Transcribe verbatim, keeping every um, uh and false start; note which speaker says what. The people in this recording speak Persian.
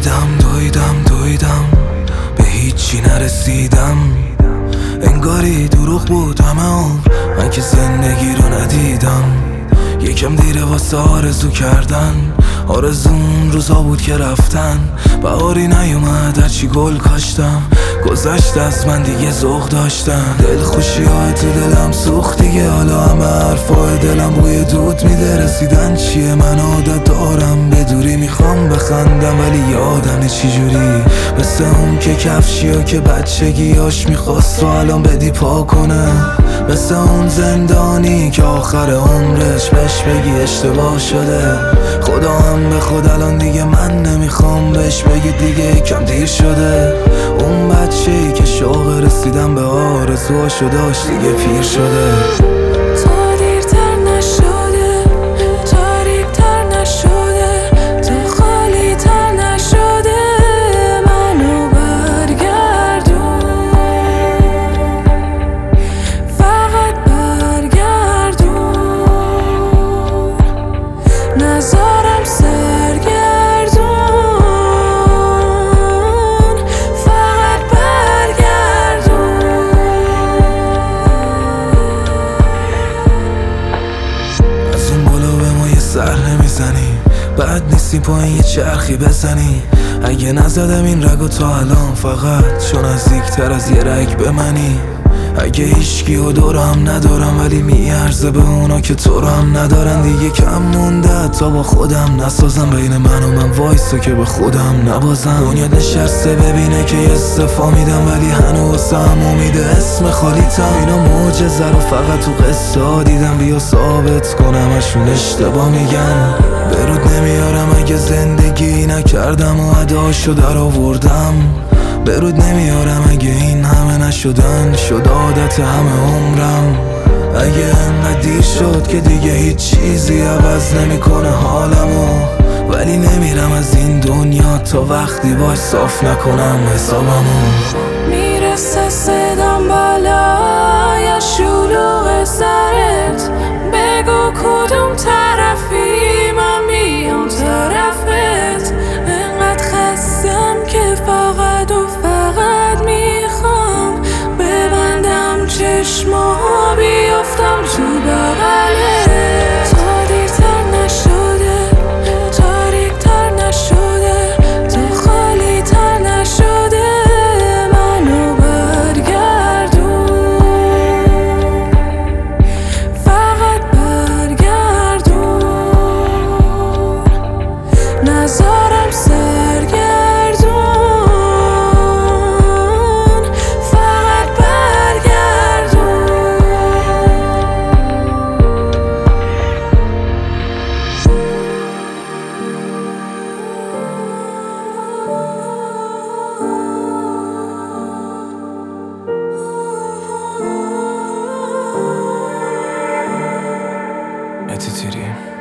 Speaker 1: دویدم دویدم دویدم به هیچی نرسیدم، انگاری دروغ بود همه عمر من که زندگی رو ندیدم. یکم دیره واسه آرزو کردن، آرزو اون روزا بود که رفتن. بهاری نیومد هرچی گل کاشتم، گذشت از من دیگه ذوق داشتم. دل خوشی های تو دلم سوخت دیگه، حالا همه حرفای دلم بوی دود میده. رسیدن چیه من عادت دارم به دوری، میخوام بخندم ولی یادم چی جوری. مثل اون که کفشی ها که بچگیاش میخواست رو الان بدی پا کنه، مثل اون زندانی که آخر عمرش بهش بگی اشتباه شده. خدا هم به خود الان دیگه من نمیخوام بهش بگی دیگه کم دیر شده. اون بچه‌ای که شوق رسیدن به آرزوهاشو داشت دیگه پیر شده.
Speaker 2: نظرم سرگردون، فقط برگردون.
Speaker 1: از اون بالا به ما یه سر نمیزنی، بعد نیستی پایین یه چرخی بزنی. اگه نزدم این رگو تا الان فقط چون نزدیکتر از یه رگ به منی. اگه هیچکی و دورم ندارم ولی میارزه به اونا که تو رو هم ندارن. دیگه کم مونده تا با خودم نسازم، بین من و من وایسا که به خودم نبازم. دنیا نشسته ببینه که یه استفا میدم ولی هنوز هم امیده اسم خالیتم. اینا معجزه رو فقط تو قصه دیدم، بیا ثابت کنم اشون اشتباه میگن. برود نمیارم اگه زندگی نکردم و اداشو در آوردم. برود نمیارم اگه این همه نشدن شد عادت همه عمرم. اگه انقدر دیر شد که دیگه هیچ چیزی عوض نمیکنه حالمو، ولی نمیرم از این دنیا تا وقتی باش صاف نکنم حسابمو.
Speaker 2: میرسه صدام بالای شلوغ سرت، بگو کدوم طرفی من بیام طرفت. انقدر خستم که فقط و فقط میخوام ببندم چشما بیافتم تو بغلت. تا دیرتر نشده، تاریکتر نشده، تو خالی تر نشده، منو برگردون، فقط برگردون. نظرم سرگردون، فقط برگردون.
Speaker 1: اتیتیری